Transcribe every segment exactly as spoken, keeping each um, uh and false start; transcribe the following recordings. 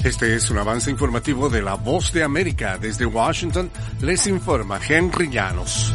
Este es un avance informativo de La Voz de América. Desde Washington les informa Henry Llanos.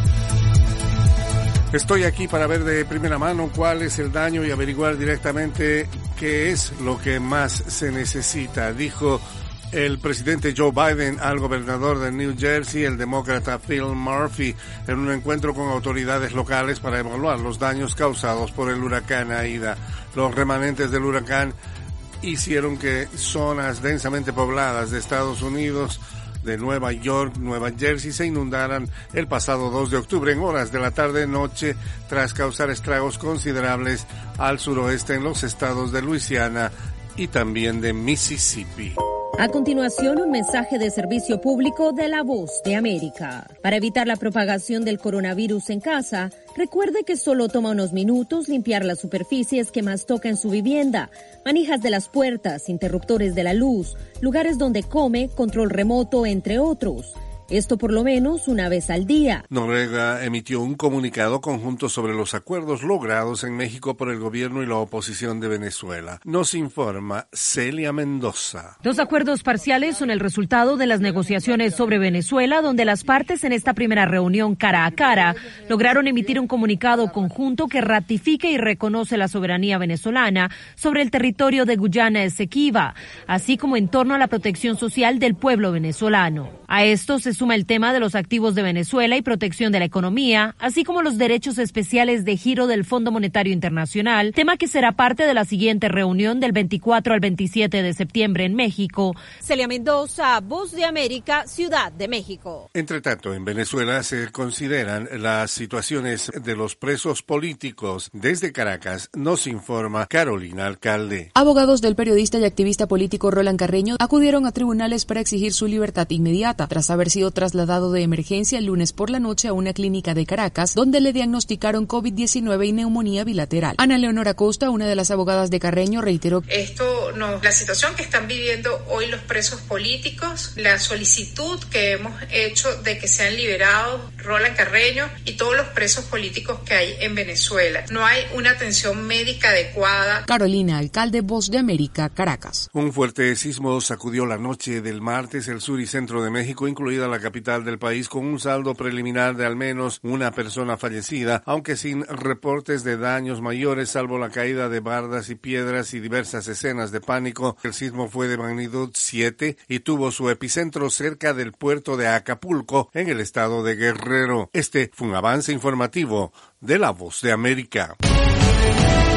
Estoy aquí para ver de primera mano cuál es el daño y averiguar directamente qué es lo que más se necesita, dijo el presidente Joe Biden al gobernador de New Jersey, el demócrata Phil Murphy, en un encuentro con autoridades locales para evaluar los daños causados por el huracán Aida. Los remanentes del huracán hicieron que zonas densamente pobladas de Estados Unidos, de Nueva York, Nueva Jersey, se inundaran el pasado dos de octubre en horas de la tarde-noche tras causar estragos considerables al suroeste en los estados de Luisiana y también de Mississippi. A continuación, un mensaje de servicio público de La Voz de América. Para evitar la propagación del coronavirus en casa, recuerde que solo toma unos minutos limpiar las superficies que más toca en su vivienda, manijas de las puertas, interruptores de la luz, lugares donde come, control remoto, entre otros. Esto por lo menos una vez al día. Noruega emitió un comunicado conjunto sobre los acuerdos logrados en México por el gobierno y la oposición de Venezuela. Nos informa Celia Mendoza. Los acuerdos parciales son el resultado de las negociaciones sobre Venezuela, donde las partes en esta primera reunión cara a cara lograron emitir un comunicado conjunto que ratifica y reconoce la soberanía venezolana sobre el territorio de Guyana Esequiba, así como en torno a la protección social del pueblo venezolano. A esto se suma el tema de los activos de Venezuela y protección de la economía, así como los derechos especiales de giro del Fondo Monetario Internacional, tema que será parte de la siguiente reunión del veinticuatro al veintisiete de septiembre en México. Celia Mendoza, Voz de América, Ciudad de México. Entre tanto, en Venezuela se consideran las situaciones de los presos políticos. Desde Caracas nos informa Carolina Alcalde. Abogados del periodista y activista político Roland Carreño acudieron a tribunales para exigir su libertad inmediata, tras haber sido trasladado de emergencia el lunes por la noche a una clínica de Caracas, donde le diagnosticaron COVID diecinueve y neumonía bilateral. Ana Leonora Costa, una de las abogadas de Carreño, reiteró: Esto no, la situación que están viviendo hoy los presos políticos, la solicitud que hemos hecho de que sean liberados Roland Carreño y todos los presos políticos que hay en Venezuela. No hay una atención médica adecuada. Carolina Alcalde, Voz de América, Caracas. Un fuerte sismo sacudió la noche del martes el sur y centro de México, incluida la capital del país, con un saldo preliminar de al menos una persona fallecida, aunque sin reportes de daños mayores, salvo la caída de bardas y piedras y diversas escenas de pánico. El sismo fue de magnitud siete y tuvo su epicentro cerca del puerto de Acapulco, en el estado de Guerrero. Este fue un avance informativo de La Voz de América.